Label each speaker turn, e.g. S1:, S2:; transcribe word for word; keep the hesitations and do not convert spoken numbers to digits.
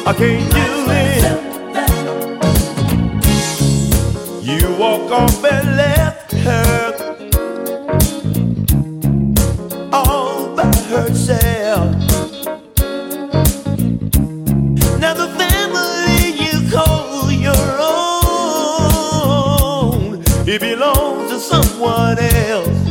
S1: I can't do it. You walk off and left her all by herself. Now the family you call your own, it belongs to someone else.